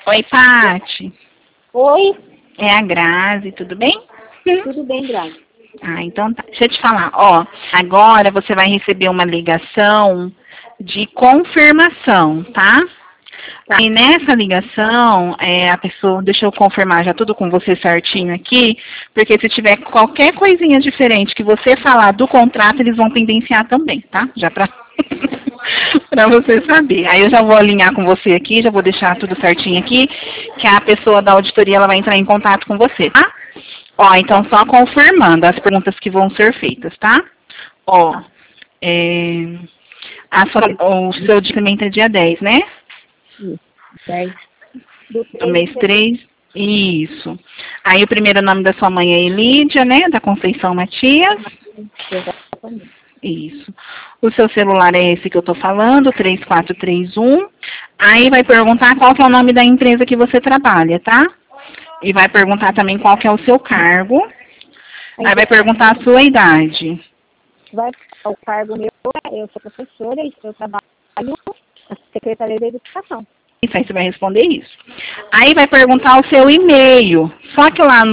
Oi, Pati. Oi, É a Grazi, tudo bem? tudo bem, Grazi? Ah, então tá. Deixa eu te falar, ó. Agora você vai receber uma ligação de confirmação, tá? Tá. E nessa ligação, a pessoa, deixa eu confirmar já tudo com você certinho aqui, porque se tiver qualquer coisinha diferente que você falar do contrato, eles vão pendenciar também, tá? Já pra, pra você saber. Aí eu já vou alinhar com você aqui, já vou deixar tudo certinho aqui, que a pessoa da auditoria ela vai entrar em contato com você, tá? Ó, então só confirmando as perguntas que vão ser feitas, tá? Ó, o seu documento é dia 10, né? Isso. 10 Do mês 3. Isso. Aí o primeiro nome da sua mãe é Elídia, né? Da Conceição Matias. Exatamente. Isso. O seu celular é esse que eu tô falando, 3431. Aí vai perguntar qual que é o nome da empresa que você trabalha, tá? E vai perguntar também qual que é o seu cargo. Aí vai perguntar a sua idade. O cargo meu, eu sou professora e eu trabalho na Secretaria da Educação. Isso, aí você vai responder isso. Aí vai perguntar o seu e-mail. Só que lá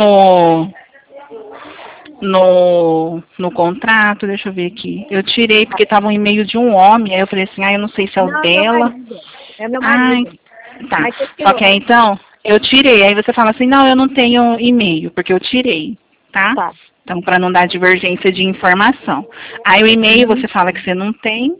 no contrato, deixa eu ver aqui. Eu tirei porque estava um e-mail de um homem. Aí eu falei assim, eu não sei se é o dela. É meu marido. Tá. Mas você tirou. Só que aí então, eu tirei. Aí você fala assim, não, eu não tenho e-mail, porque eu tirei, tá? Tá. Então, para não dar divergência de informação. Aí o e-mail você fala que você não tem.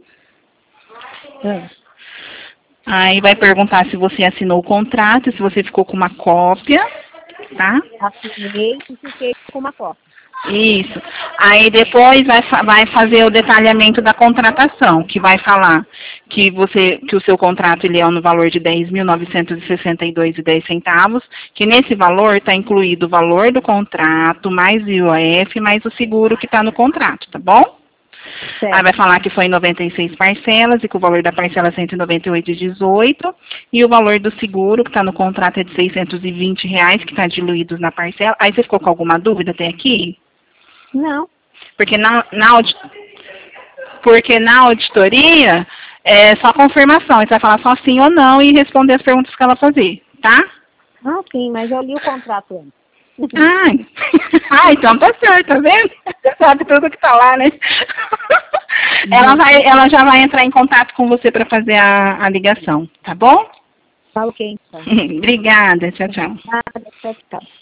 Aí vai perguntar se você assinou o contrato, se você ficou com uma cópia, tá? Assinei e fiquei com uma cópia. Isso. Aí depois vai fazer o detalhamento da contratação, que vai falar que o seu contrato ele é no valor de R$ 10.962,10, que nesse valor está incluído o valor do contrato, mais o IOF, mais o seguro que está no contrato, tá bom? Certo. Aí vai falar que foi em 96 parcelas e que o valor da parcela é R$ 198,18 e o valor do seguro que está no contrato é de R$ 620, que está diluído na parcela. Aí você ficou com alguma dúvida até aqui? Não. Porque na auditoria é só confirmação. Você vai falar só sim ou não e responder as perguntas que ela fazer, tá? Ah, sim, mas eu li o contrato antes. Então tá certo, tá vendo? Você sabe tudo que tá lá, né? Ela já vai entrar em contato com você para fazer a ligação, tá bom? Tá ok, então. Obrigada, tchau, tchau. Nada, tchau, tchau.